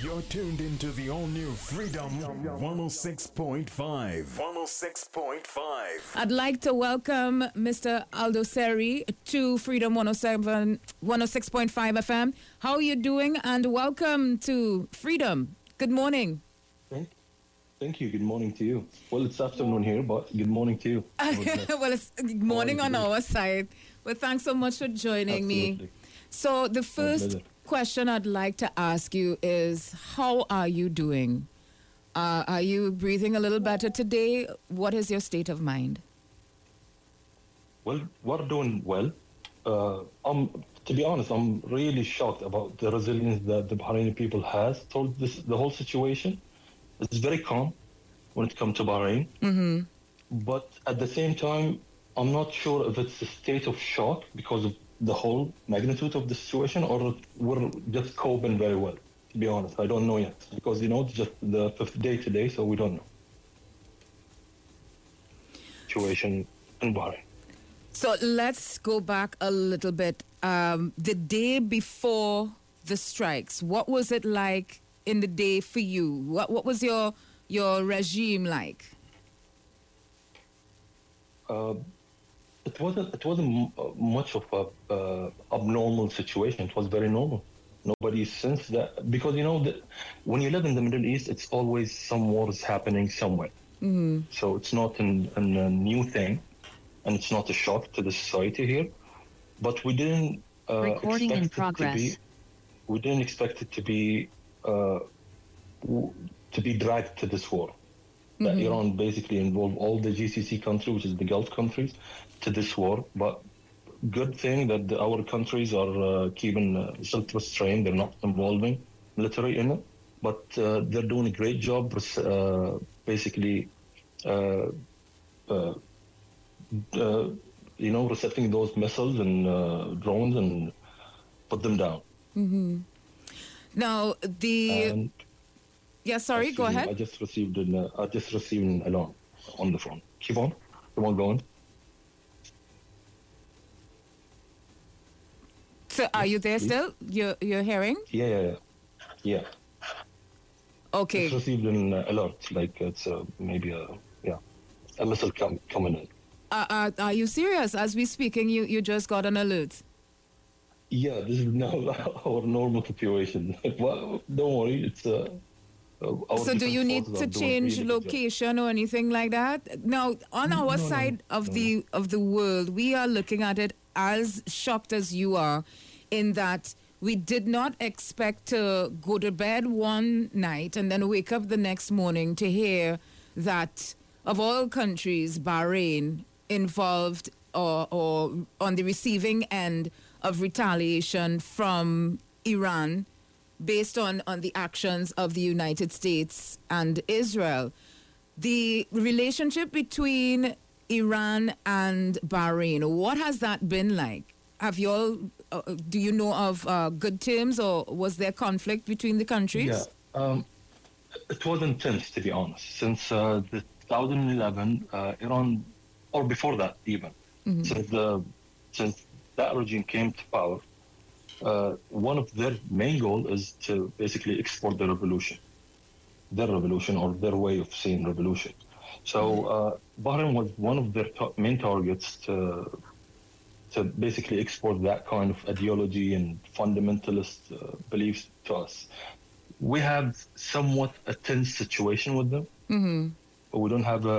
You're tuned into the all-new Freedom 106.5. 106.5. I'd like to welcome Mr. Aldo Seri to Freedom 106.5 FM. How are you doing? And welcome to Freedom. Good morning. Thank you. Good morning to you. Well, it's afternoon here, but good morning to you. Well, it's morning on our side. Well, thanks so much for joining me. So the first question I'd like to ask you is, how are you doing? Are you breathing a little better today? What is your state of mind? Well, we're doing well. To be honest, I'm really shocked about the resilience that the Bahraini people has towards the whole situation. It's very calm when it comes to Bahrain. Mm-hmm. But at the same time, I'm not sure if it's a state of shock because of the whole magnitude of the situation, or we're just coping very well. To be honest, I don't know yet because it's just the fifth day today, so we don't know situation in Bahrain. So let's go back a little bit. The day before the strikes, what was it like in the day for you? What was your regime like? It wasn't much of a abnormal situation. It was very normal. Nobody sensed that because when you live in the Middle East, it's always some wars happening somewhere. Mm-hmm. So it's not a new thing, and it's not a shock to the society here. But we didn't Recording in progress. We didn't expect it to be dragged to this war. That Iran basically involved all the GCC countries, which is the Gulf countries, to this war. But good thing that our countries are keeping self-restraint. They're not involving military in it. But they're doing a great job, basically, resetting those missiles and drones and put them down. Mm-hmm. Now, go ahead. I just received an alarm on the phone. Keep on going. So, are you there still? You're hearing? Yeah. Okay. I just received an alert, like it's maybe a missile coming in. Are you serious? As we speaking, you just got an alert. Yeah, this is now our normal situation. Well, don't worry, it's. So do you need to change location or anything like that? Now, on our side of the world, we are looking at it as shocked as you are, in that we did not expect to go to bed one night and then wake up the next morning to hear that, of all countries, Bahrain involved or on the receiving end of retaliation from Iran based on the actions of the United States and Israel. The relationship between Iran and Bahrain, what has that been like? Have you all, do you know of good terms, or was there conflict between the countries? Yeah, it was intense, to be honest. Since the 2011, Iran, or before that even, since that regime came to power, one of their main goal is to basically export their revolution or their way of seeing revolution. So Bahrain was one of their main targets to basically export that kind of ideology and fundamentalist beliefs to us. We have somewhat a tense situation with them. But we don't have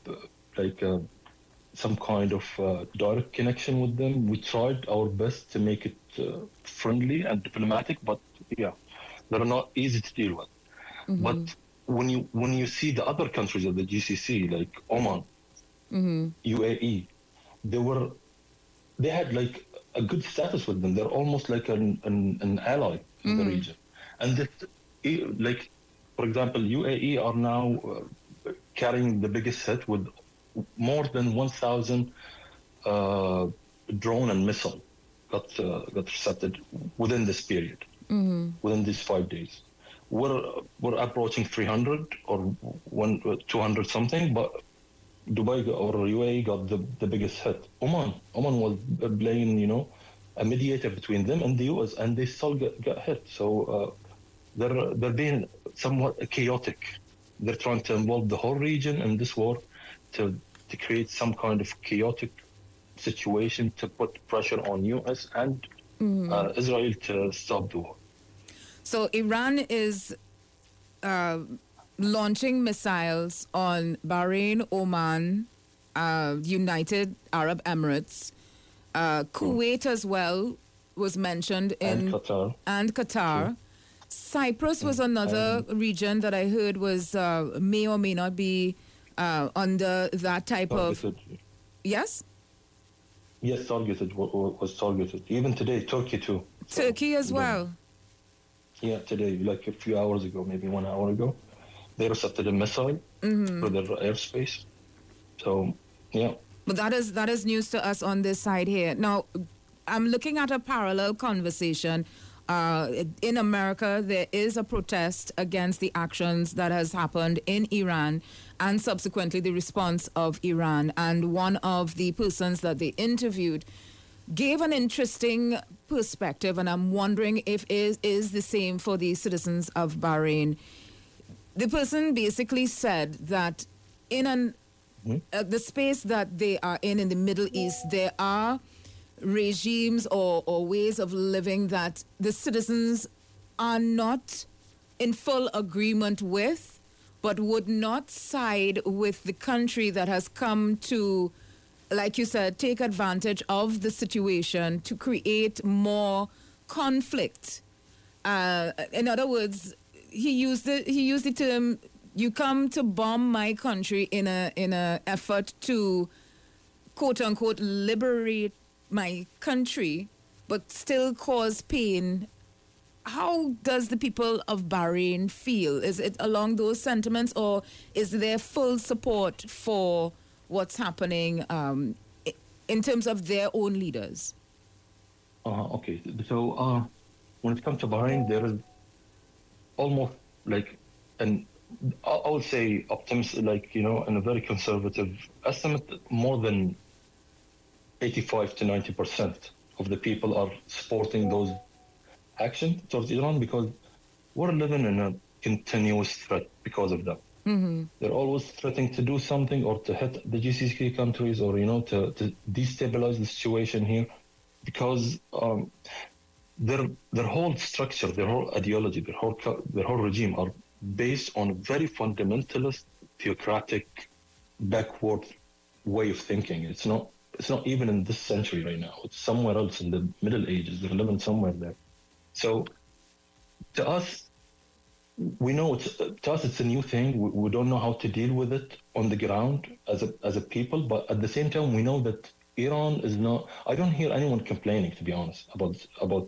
some kind of direct connection with them. We tried our best to make it friendly and diplomatic, but they're not easy to deal with. But when you see the other countries of the GCC, like Oman, UAE, they had like a good status with them. They're almost like an ally in the region. And like, for example, UAE are now carrying the biggest hit with more than 1,000 drone and missile got resetted within this period, within these 5 days. We're approaching 300 or 200 something, but Dubai or UAE got the biggest hit. Oman was playing, a mediator between them and the US, and they still got hit. So they're being somewhat chaotic. They're trying to involve the whole region in this war to create some kind of chaotic situation to put pressure on U.S. and Israel to stop the war. So Iran is launching missiles on Bahrain, Oman, United Arab Emirates, Kuwait as well was mentioned in and Qatar. Sure. Cyprus was another region that I heard was may or may not be under that type targeted. of. Yes. Yes, targeted was targeted. Even today, Turkey too. Turkey as well. Yeah, today, like a few hours ago, maybe 1 hour ago, they intercepted a missile through their airspace. So, yeah. But that is news to us on this side here. Now, I'm looking at a parallel conversation. In America, there is a protest against the actions that has happened in Iran and subsequently the response of Iran. And one of the persons that they interviewed gave an interesting perspective, and I'm wondering if it is the same for the citizens of Bahrain. The person basically said that in the space that they are in the Middle East, there are regimes or ways of living that the citizens are not in full agreement with, but would not side with the country that has come to, like you said, take advantage of the situation to create more conflict. In other words, he used the term, "You come to bomb my country in a effort to, quote unquote, liberate my country, but still cause pain." How does the people of Bahrain feel? Is it along those sentiments, or is there full support for what's happening in terms of their own leaders? Okay, so when it comes to Bahrain, there is almost like I would say optimistic, like, in a very conservative estimate, more than 85 to 90% of the people are supporting those actions towards Iran, because we're living in a continuous threat because of them. They're always threatening to do something or to hit the GCC countries, or to destabilize the situation here, because their whole structure, their whole ideology, their whole regime are based on a very fundamentalist, theocratic, backward way of thinking. It's not even in this century right now. It's somewhere else in the Middle Ages. They're living somewhere there. So to us, we know it's a new thing. We don't know how to deal with it on the ground as a people. But at the same time, we know that Iran is not. I don't hear anyone complaining, to be honest, about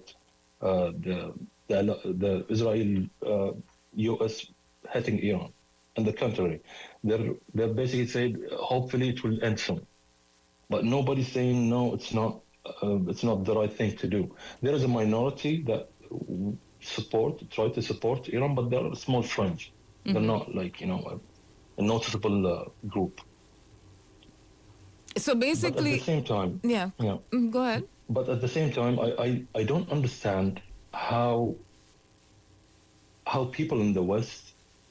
the Israel U.S. hitting Iran. On the contrary, they're basically saying hopefully it will end soon. But nobody's saying no, it's not the right thing to do. There is a minority that try to support Iran, but they're a small fringe. They're not like a noticeable group. So basically, but at the same time, go ahead. But at the same time, I don't understand how people in the West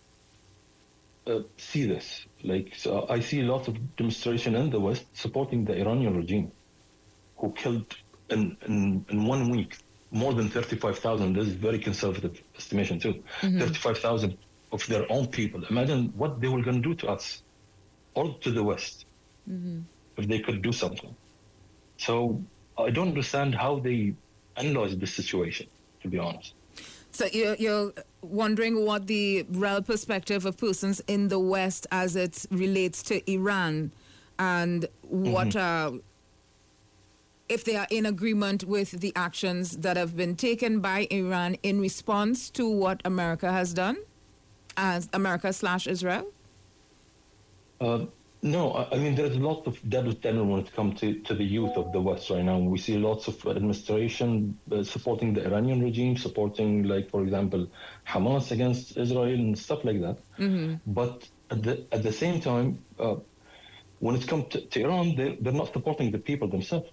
see this. Like, so I see lots of demonstration in the West supporting the Iranian regime, who killed in 1 week more than 35,000. This is very conservative estimation too. 35,000 of their own people. Imagine what they were going to do to us or to the West if they could do something. So I don't understand how they analyze this situation, to be honest. So you're wondering what the real perspective of persons in the West as it relates to Iran, and what if they are in agreement with the actions that have been taken by Iran in response to what America has done, as America/Israel? No, I mean, there's a lot of double standard when it comes to the youth of the West right now. We see lots of administration supporting the Iranian regime, supporting, like, for example, Hamas against Israel and stuff like that. But at the same time, when it comes to Iran, they're not supporting the people themselves.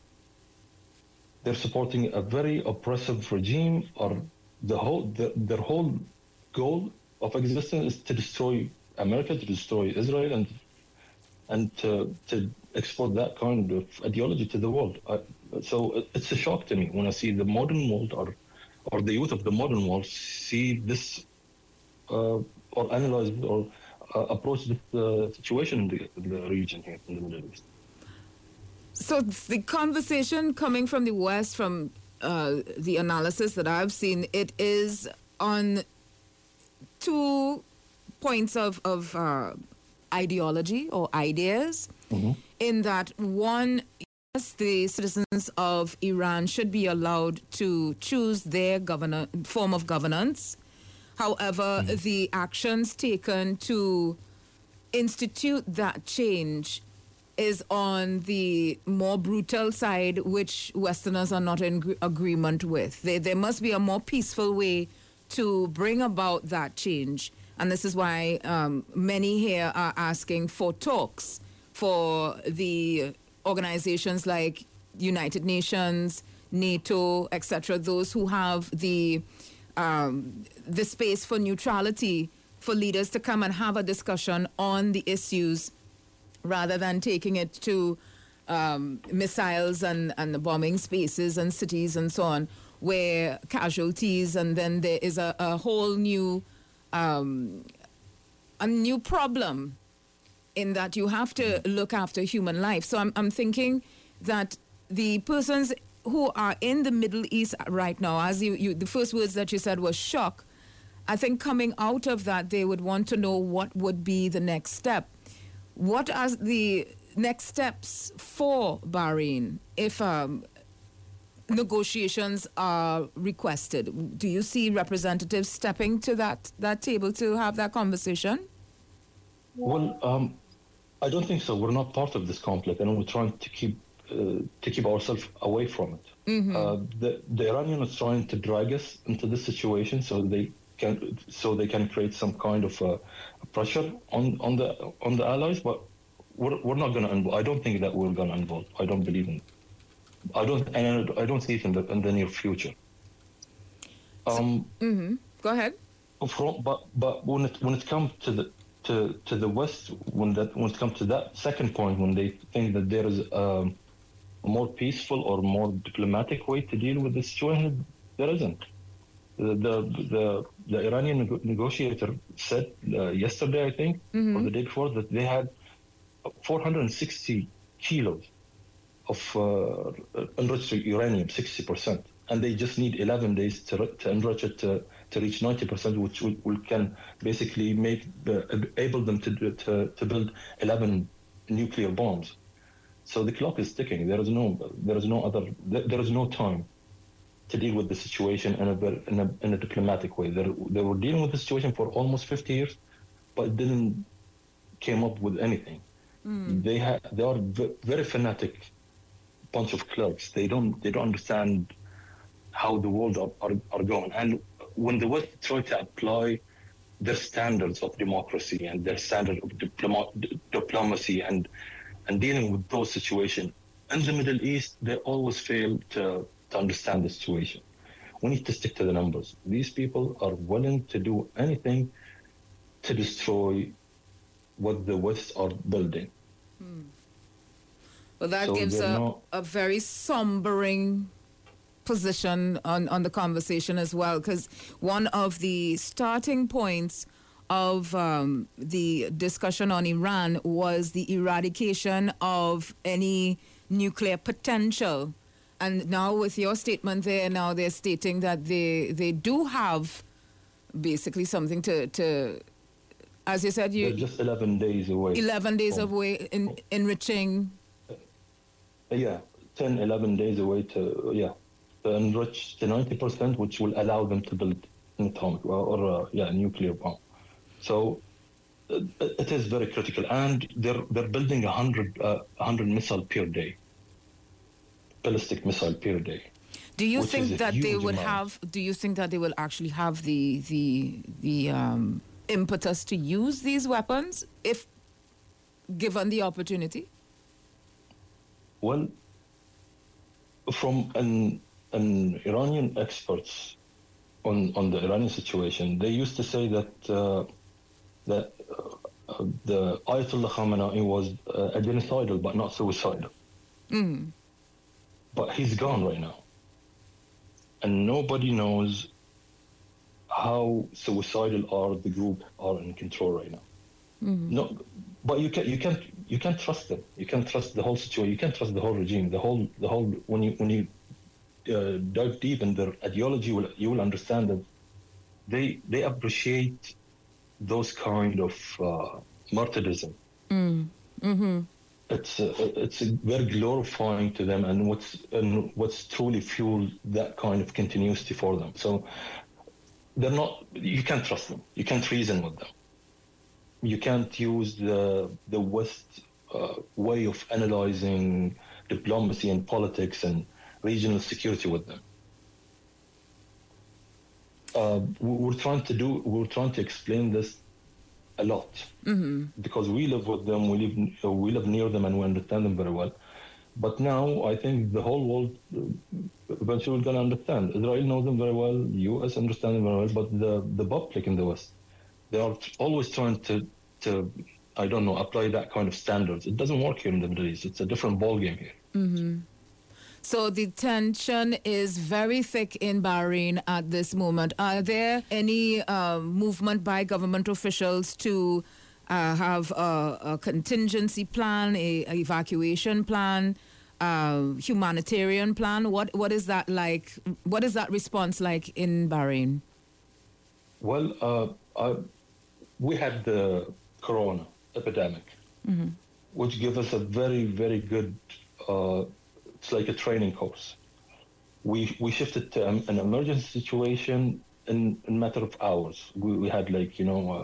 They're supporting a very oppressive regime, or their whole goal of existence is to destroy America, to destroy Israel, and to export that kind of ideology to the world. So it's a shock to me when I see the modern world or the youth of the modern world see this or analyze or approach the situation in the region here in the Middle East. So the conversation coming from the West, from the analysis that I've seen, it is on 2 points of ideology or ideas, in that one, yes, the citizens of Iran should be allowed to choose their form of governance. However, the actions taken to institute that change is on the more brutal side, which Westerners are not in agreement with. There must be a more peaceful way to bring about that change. And this is why many here are asking for talks for the organizations like United Nations, NATO, etc., those who have the space for neutrality, for leaders to come and have a discussion on the issues rather than taking it to missiles and the bombing spaces and cities and so on, where casualties, and then there is a whole new problem in that you have to look after human life. So I'm thinking that the persons who are in the Middle East right now, as the first words that you said was shock, I think coming out of that, they would want to know what would be the next step. What are the next steps for Bahrain if negotiations are requested? Do you see representatives stepping to that table to have that conversation? Well, I don't think so. We're not part of this conflict, and we're trying to keep ourselves away from it. The Iranians are trying to drag us into this situation so they can create some kind of pressure on the allies, but we're not going to involve. I don't think that we're going to involve. I don't believe in it. I don't see it in the near future. Go ahead. But when it comes to the West, when it comes to that second point, when they think that there is a more peaceful or more diplomatic way to deal with the situation, there isn't. The Iranian negotiator said yesterday, I think, or the day before, that they had 460 kilos of enriched uranium, 60%, and they just need 11 days to enrich it to reach 90%, which can basically able them to build 11 nuclear bombs. So the clock is ticking. There is no time to deal with the situation in a diplomatic way. They were dealing with the situation for almost 50 years, but didn't came up with anything. They are very fanatic bunch of clerks. They don't understand how the world are going. And when the West try to apply their standards of democracy and their standard of diplomacy and dealing with those situations in the Middle East, they always fail to understand the situation. We need to stick to the numbers. These people are willing to do anything to destroy what the West are building. Well, that gives a very sombering position on the conversation as well, because one of the starting points of the discussion on Iran was the eradication of any nuclear potential. And now with your statement there, now they're stating that they do have basically something to as you said, they're just 11 days away. 11 days away in enriching. 10, 11 days away to enrich to 90%, which will allow them to build an atomic or nuclear bomb. So it is very critical, and they're building 100 missile per day, ballistic missile per day. Do you think that they would have? Do you think that they will actually have the impetus to use these weapons if given the opportunity? Well, from an Iranian experts on the Iranian situation. They used to say that the Ayatollah Khamenei was a genocidal but not suicidal. But he's gone right now, and nobody knows how suicidal the group are in control right now. No, but you can't trust them. You can't trust the whole situation. You can't trust the whole regime. The whole when you dive deep in their ideology, you will understand that they appreciate those kind of martyrdom. It's very glorifying to them, and what's truly fueled that kind of continuity for them. So they're not. You can't trust them. You can't reason with them. You can't use the West way of analyzing diplomacy and politics and regional security with them. We're trying to explain this a lot because we live with them, we live near them, and we understand them very well. But now I think the whole world eventually is going to understand. Israel knows them very well, U.S. understand them very well, but the public in the West, they are always trying to I don't know, apply that kind of standards. It doesn't work here in the Middle East. It's a different ballgame here. So the tension is very thick in Bahrain at this moment. Are there any movement by government officials to have a contingency plan, a evacuation plan, humanitarian plan? What is that like? What is that response like in Bahrain? Well, we had the corona epidemic, which gave us a very, very good, it's like a training course. We shifted to an emergency situation in a matter of hours. We had like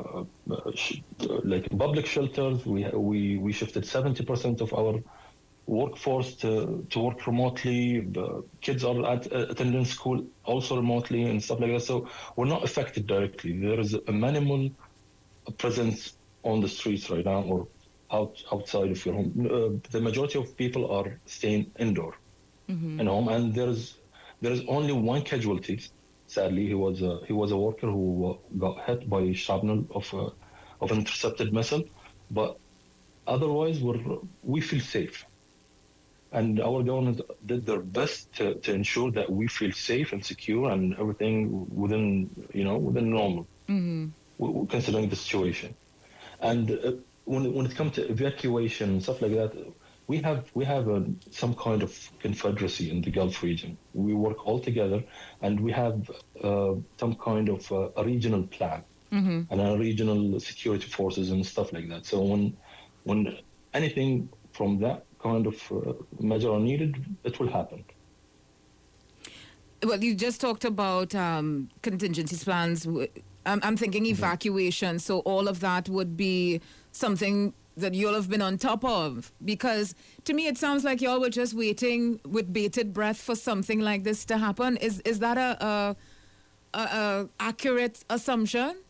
public shelters. We shifted 70% of our workforce to work remotely. The kids are attending school also remotely and stuff like that. So we're not affected directly. There is a minimal presence on the streets right now or outside of your home. The majority of people are staying indoor in home, and there is only one casualty. Sadly, he was a worker who got hit by shrapnel of an intercepted missile, but otherwise we feel safe, and our government did their best to ensure that we feel safe and secure and everything within normal, considering the situation. And when it comes to evacuation and stuff like that, we have some kind of confederacy in the Gulf region. We work all together, and we have some kind of a regional plan and a regional security forces and stuff like that. So when anything from that kind of measure are needed, it will happen. Well, you just talked about contingency plans. I'm thinking evacuation. So all of that would be something that you'll have been on top of, because to me it sounds like y'all were just waiting with bated breath for something like this to happen. Is that a accurate assumption?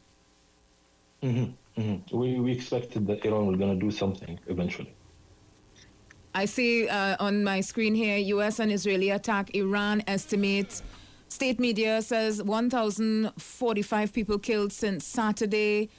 We expected that Iran was going to do something eventually. I see on my screen here, U.S. and Israeli attack Iran estimates. State media says 1,045 people killed since Saturday.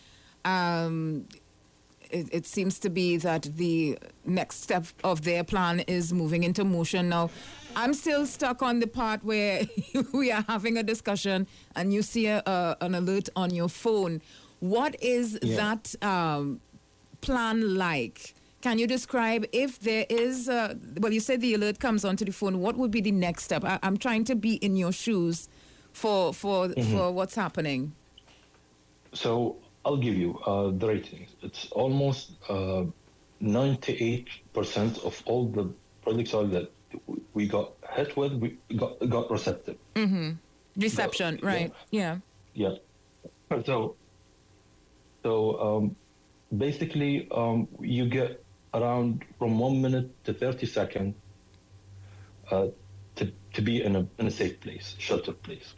It seems to be that the next step of their plan is moving into motion now. I'm still stuck on the part where we are having a discussion and you see an alert on your phone. What is that plan like? Can you describe if there is, well, you said the alert comes onto the phone. What would be the next step? I'm trying to be in your shoes for what's happening. So I'll give you the ratings. It's almost 98% of all the projectile that we got hit with, we got receptive. Reception, right? Yeah. So basically, you get around from 1 minute to 30 seconds to be in a safe place, sheltered place.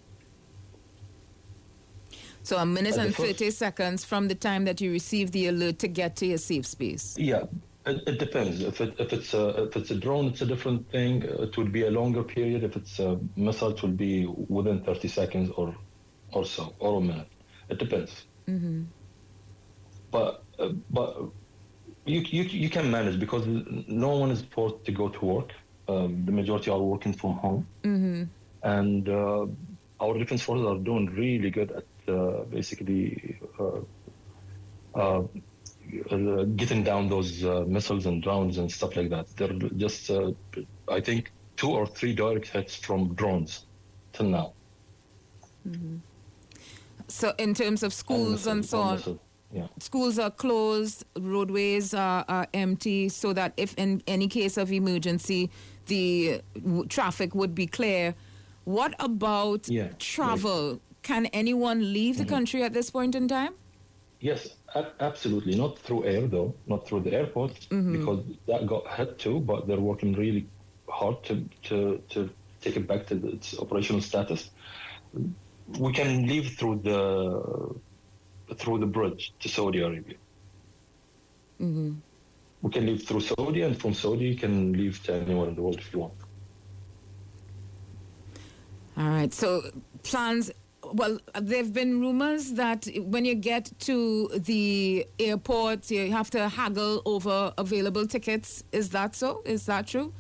So a minute and 30 seconds from the time that you receive the alert to get to your safe space. Yeah, it depends. If it's a drone, it's a different thing. It would be a longer period. If it's a missile, it will be within 30 seconds or or so, or a minute. It depends. But you can manage because no one is forced to go to work. The majority are working from home, and our defense forces are doing really good at basically getting down those missiles and drones and stuff like that. They're just, I think, 2 or 3 direct hits from drones till now. So in terms of schools and so on, schools are closed, roadways are empty, so that if in any case of emergency, the traffic would be clear. What about travel? Can anyone leave the country at this point in time? Yes, absolutely. Not through air, though. Not through the airports, because that got hit too, but they're working really hard to take it back to its operational status. We can leave through the bridge to Saudi Arabia. We can leave through Saudi, and from Saudi you can leave to anywhere in the world if you want. All right. So plans. Well, there have been rumors that when you get to the airport, you have to haggle over available tickets. Is that so? Is that true?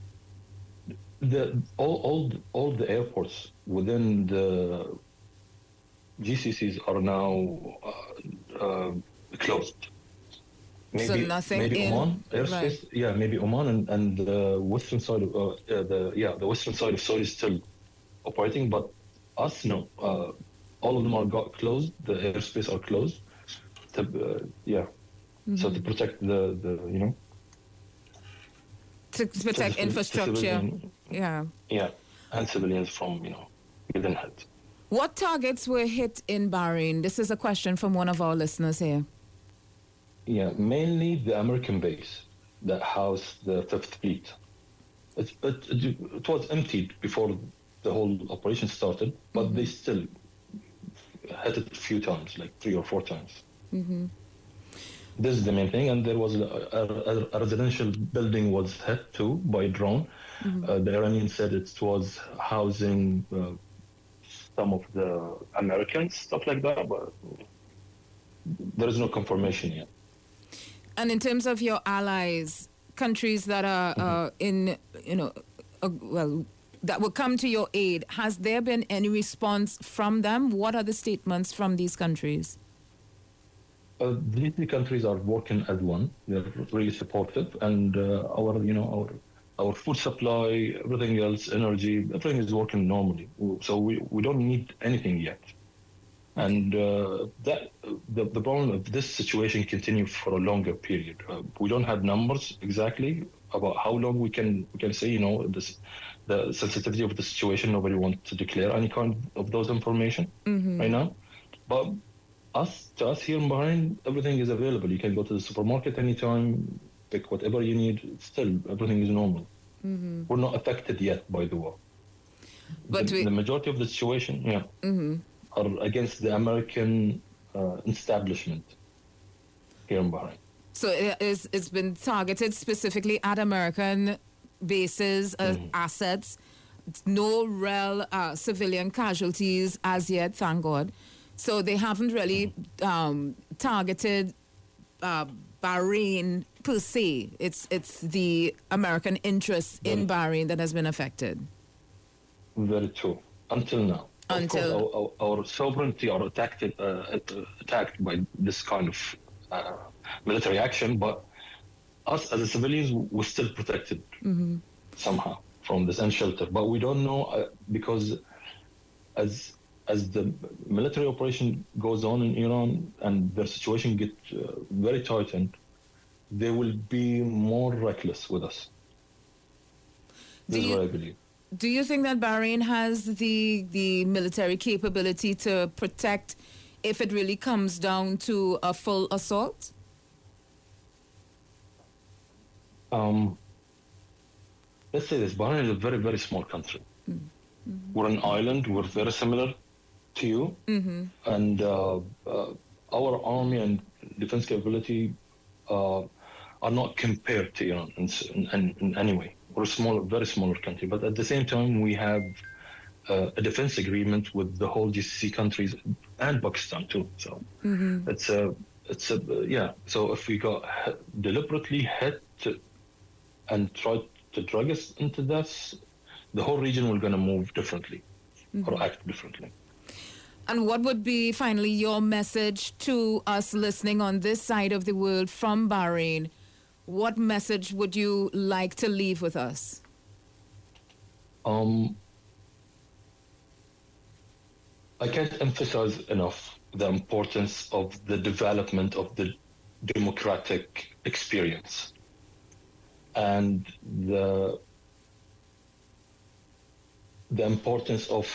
All the airports within the GCCs are now closed. Maybe, so nothing maybe in Oman airspace. right. Yeah, maybe Oman and the western side of the western side of Saudi is still operating, but us no. All of them are got closed. The airspace are closed. So to protect the to protect infrastructure. Yeah, and civilians from getting hit. What targets were hit in Bahrain? This is a question from one of our listeners here. Yeah, mainly the American base that housed the Fifth Fleet. It was emptied before the whole operation started, but they still hit it a few times, like 3 or 4 times. This is the main thing, and there was a residential building was hit too by a drone. The Iranians said it was housing some of the Americans, stuff like that, but there is no confirmation yet. And in terms of your allies, countries that are in, that will come to your aid, has there been any response from them? What are the statements from these countries? These countries are working as one. They're really supportive, and our food supply, everything else, energy, everything is working normally. So we don't need anything yet. And the problem of this situation continues for a longer period. We don't have numbers exactly about how long we can say, the sensitivity of the situation. Nobody wants to declare any kind of those information right now. But to us here in Bahrain, everything is available. You can go to the supermarket anytime, pick whatever you need. Still, everything is normal. We're not affected yet by the war. But the majority of the situation, are against the American establishment here in Bahrain. So it's been targeted specifically at American bases, assets. No real civilian casualties as yet, thank God. So they haven't really targeted Bahrain per se. It's the American interest in Bahrain that has been affected. Very true. Until now. Of course, our sovereignty are attacked by this kind of military action, but us as a civilians, we're still protected somehow from this unsheltered. But we don't know because as the military operation goes on in Iran and their situation gets very tightened, they will be more reckless with us. This is what I believe. Do you think that Bahrain has the military capability to protect if it really comes down to a full assault? Let's say this. Bahrain is a very, very small country. We're an island. We're very similar to you. And our army and defense capability are not compared to Iran in any way. We're a very smaller country, but at the same time, we have a defense agreement with the whole GCC countries and Pakistan too. So So if we got deliberately hit and tried to drag us into this, the whole region will going to move differently or act differently. And what would be finally your message to us listening on this side of the world from Bahrain? What message would you like to leave with us? I can't emphasize enough the importance of the development of the democratic experience and the importance of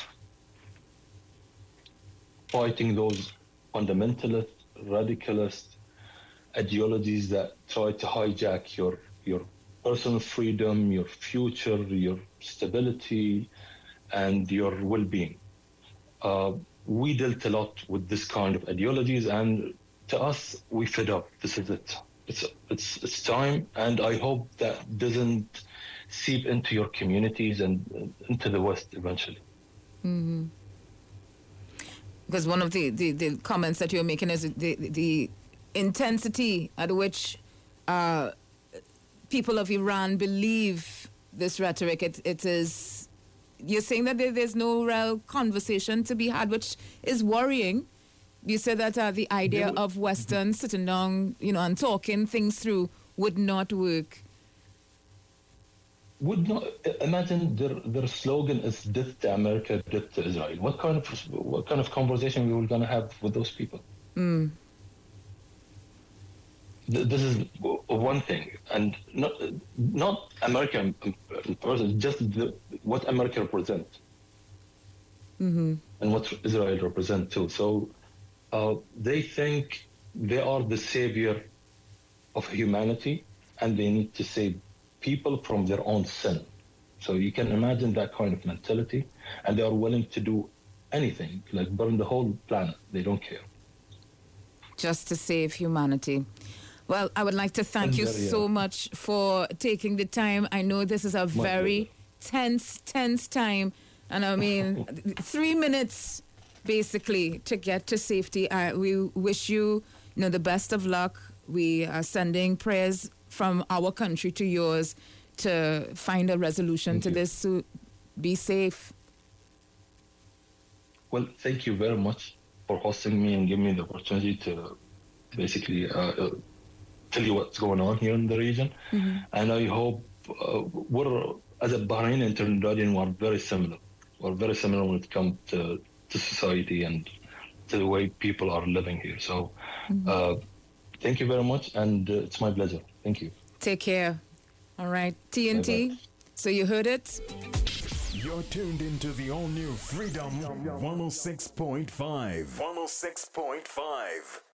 fighting those fundamentalist, radicalist ideologies that try to hijack your personal freedom, your future, your stability, and your well-being. We dealt a lot with this kind of ideologies, and to us, we fed up. This is it. It's time, and I hope that doesn't seep into your communities and into the West eventually. Mm-hmm. Because one of the comments that you're making is the intensity at which people of Iran believe this rhetoric. It is, you're saying that there's no real conversation to be had, which is worrying. You said that the idea of Western sitting down, and talking things through would not work. Would not imagine their slogan is "Death to America, Death to Israel." What kind of conversation we were going to have with those people? This is one thing, and not American person, just what America represents, and what Israel represents too. So they think they are the savior of humanity, and they need to save people from their own sin. So you can imagine that kind of mentality, and they are willing to do anything, like burn the whole planet. They don't care. Just to save humanity. Well, I would like to thank you so much for taking the time. I know this is a very tense time. And I mean, 3 minutes, basically, to get to safety. We wish you, the best of luck. We are sending prayers from our country to yours to find a resolution to this. So be safe. Well, thank you very much for hosting me and giving me the opportunity to basically tell you what's going on here in the region. And I hope we're, as a Bahraini and Trinidadian, we're very similar. We're very similar when it comes to society and to the way people are living here. So thank you very much, and it's my pleasure. Thank you. Take care. All right. TNT. Bye-bye. So you heard it? You're tuned into the all-new Freedom 106.5. 106.5.